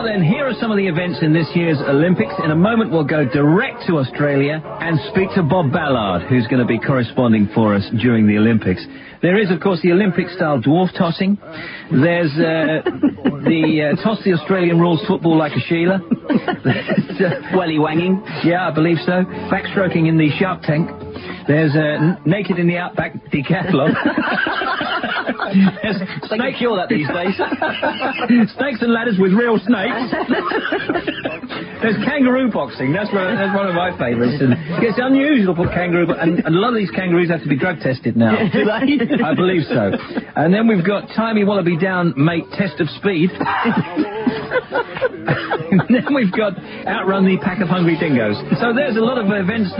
then, here are some of the events in this year's Olympics. In a moment, we'll go direct to Australia and speak to Bob Ballard, who's going to be corresponding for us during the Olympics. There is, of course, the Olympic-style dwarf tossing. There's the toss the Australian rules football like a Sheila. Welly wanging. Yeah, I believe so. Backstroking in the Shark Tank. There's naked in the Outback decathlon. They can cure that these days. Snakes and ladders with real snakes. There's kangaroo boxing. That's one of my favourites. And it's unusual for kangaroo, and a lot of these kangaroos have to be drug tested now. Do they? I believe so. And then we've got Timey Wallaby Down, mate, test of speed. And then we've got Outrun the Pack of Hungry Dingoes. So there's a lot of events